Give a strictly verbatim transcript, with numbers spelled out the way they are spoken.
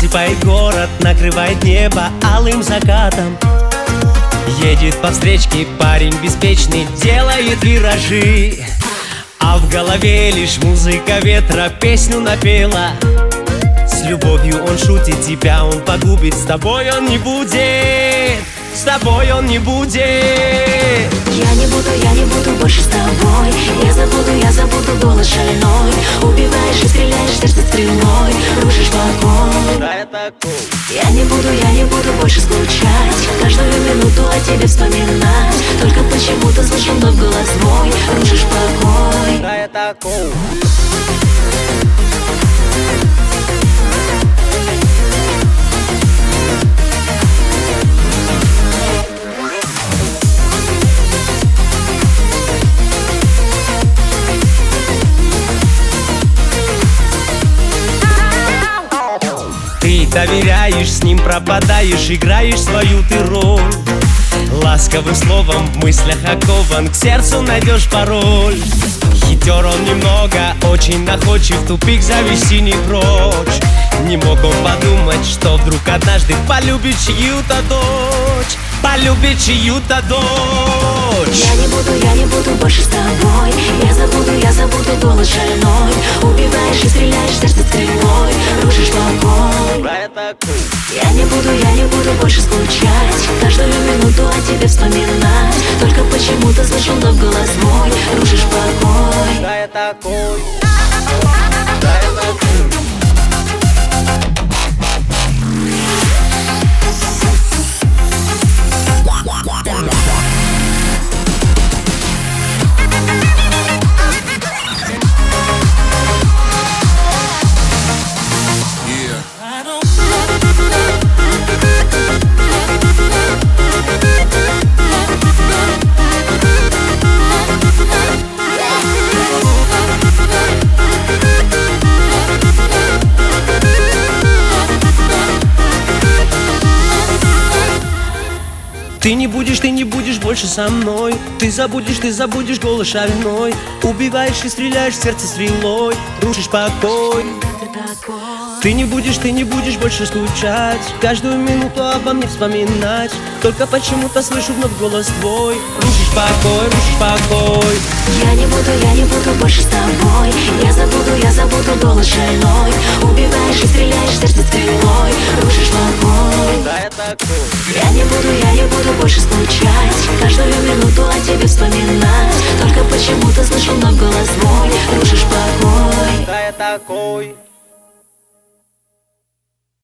Засыпает город, накрывает небо алым закатом. Едет по встречке парень беспечный, делает виражи, а в голове лишь музыка ветра песню напела. С любовью он шутит, тебя он погубит, с тобой он не будет, с тобой он не будет. Я не буду, я не буду больше с тобой. Я забуду, я забуду голос шальной. Убиваешь и стреляешь сердце стрелой, рушишь покой. Да, это cool. Я не буду, я не буду больше скучать, каждую минуту о тебе вспоминать. Только почему-то слышу вновь голос мой, рушишь покой. Да, это cool. Ты доверяешь, с ним пропадаешь, играешь свою ты роль. Ласковым словом в мыслях окован, к сердцу найдешь пароль. Хитер он немного, очень находчив, тупик завести не прочь. Не мог он подумать, что вдруг однажды полюбит чью-то дочь, полюбит чью-то дочь. Я не буду, я не буду больше с тобой. Я забуду, я забуду голос шальной. Убиваешь и стреляешь сердце стрелой, рушишь покой. Да, это cool. Я не буду, я не буду больше скучать, каждую минуту о тебе вспоминать. Только почему-то слышу вновь голос мой, рушишь покой. Да, это cool. Да, это cool. Ты не будешь, ты не будешь больше со мной. Ты забудешь, ты забудешь голос шальной. Убиваешь и стреляешь сердце стрелой, рушишь покой. Ты не будешь, ты не будешь больше скучать, каждую минуту обо мне вспоминать. Только почему-то слышу вновь голос твой, рушишь покой, рушишь покой. Я не буду, я не буду больше с тобой. Я забуду, я забуду голос шальной. Убиваешь и стреляешь сердце стрелой, рушишь покой. Да, это cool. Я не буду, я не буду больше скучать, каждую минуту о тебе вспоминать. Только почему-то слышу вновь голос мой, рушишь покой. Да, это cool.